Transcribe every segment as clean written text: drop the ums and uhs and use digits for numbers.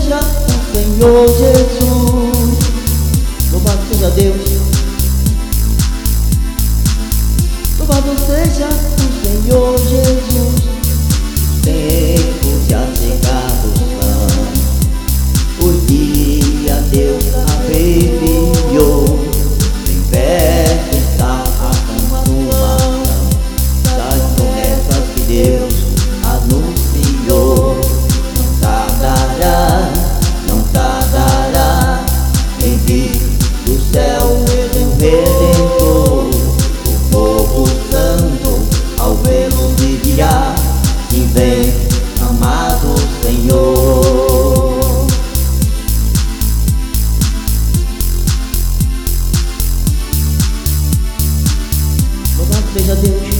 seja o Senhor Jesus. Louvado seja Deus. Louvado seja o Senhor Jesus. Tempos já chegados são os dias Deus abreviou. Em perto está a consumação das promessas que Deus anunciou. Não tardará em vir do céu o Redentor. O povo santo ao vê-lo vivirá. E vem, amado Senhor. Louvado seja Deus.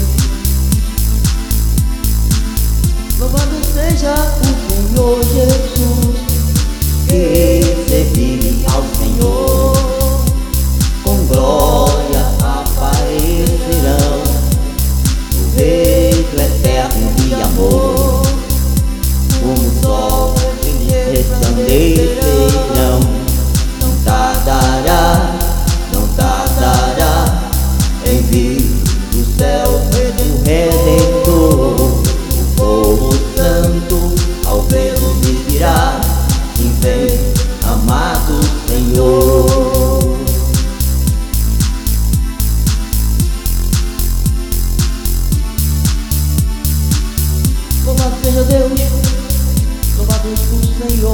Louvado seja o Senhor Jesus. Que servir ao Senhor com glória aparecerão no reino eterno de amor. Como o sol resplandecerão. Não tardará em vir do céu o Redentor. O povo santo ao vê-lo vivirá. E vem, amado Senhor. Louvado seja Deus. Louvado o Senhor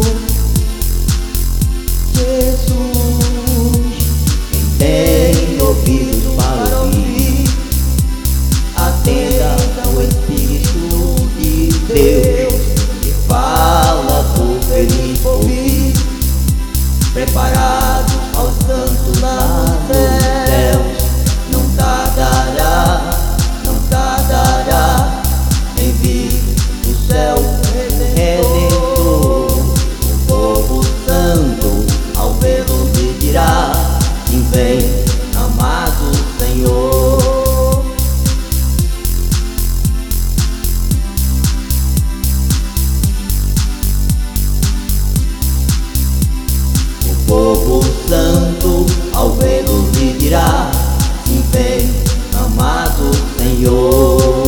Jesus. Quem tem ouvidos para ouvir, atenda o Espírito de Deus que fala do feliz porvir, preparados aos santos lá nos céus. Não tardará em vir do céu o Redentor. O povo santo ao vê-lo vivirá. E vem, amado Senhor. O povo santo ao vê-lo vivirá. E vem, amado Senhor.